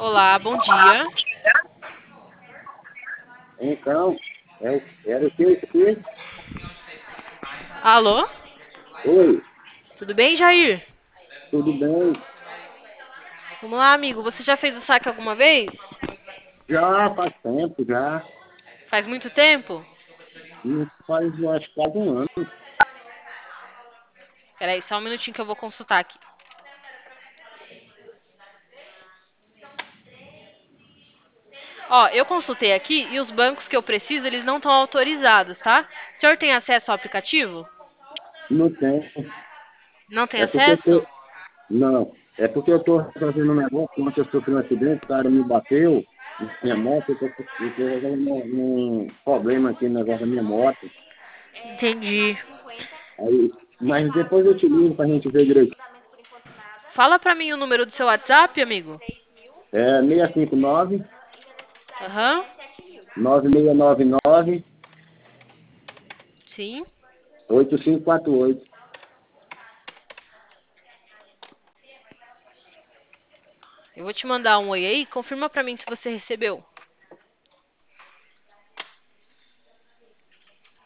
Olá, bom dia. Então, era o que isso aqui? Alô? Oi, Tudo bem, Jair? tudo bem? Vamos lá, amigo. Você já fez o saque alguma vez? Já faz tempo, já. Faz muito tempo? Isso faz, eu acho, quase um ano. Peraí, só um minutinho que eu vou consultar aqui. Ó, eu consultei aqui e os bancos que eu preciso, eles não estão autorizados, tá? O senhor tem acesso ao aplicativo? Não tem. Não tem É porque eu acesso? tô. Não. É porque eu tô fazendo um negócio, ontem eu sofri um acidente, o cara me bateu na minha moto, eu tô resolvendo um problema aqui no negócio da minha moto. Entendi. Aí, mas depois eu te ligo pra gente ver direito. Fala pra mim o número do seu WhatsApp, amigo. É 659 Aham. 9699 Sim. 8548. Eu vou te mandar um oi aí. Confirma pra mim se você recebeu.